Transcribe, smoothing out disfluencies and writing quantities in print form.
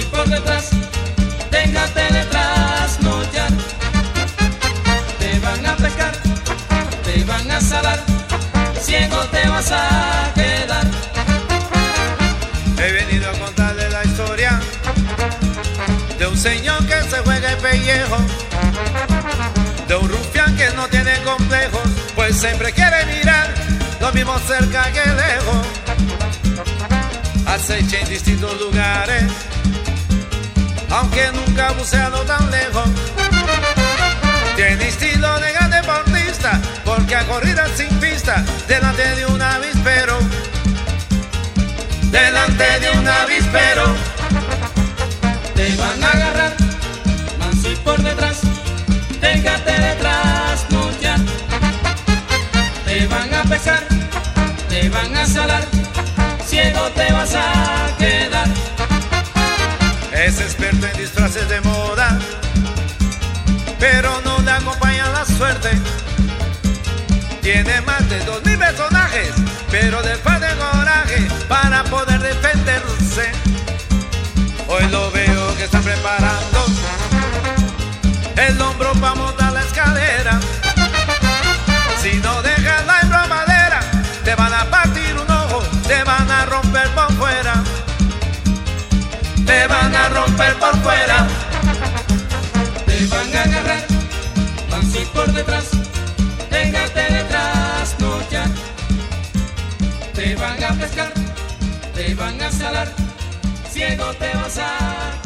y por detrás, déjate de trasnochar. Te van a pescar, te van a salar, ciego te vas a quedar. He venido a contarle la historia de un señor que se juega el pellejo, de un rufián que no tiene complejos, pues siempre quiere mirar lo mismo cerca que lejos. Acecha en distintos lugares, aunque nunca ha buceado tan lejos. Tiene estilo de gran deportista, porque ha corrido sin pista delante de un avispero. Delante de un avispero. Te van a agarrar, manso y por detrás, déjate de trasnochar. Te van a pescar, te van a salar, ciego te vas a quedar. Es experto en disfraces de moda, pero no le acompaña la suerte. Tiene más de 2000 personajes, pero de falta de coraje para poder defenderse. Hoy lo veo que está preparando el hombro para montar la escalera. Si no dejas la embromadera, te van a partir un ojo, te van a romper por fuera. Te van a romper por fuera. Te van a agarrar, manso y por detrás, déjate de trasnochar. Te van a pescar, te van a salar, ciego te vas a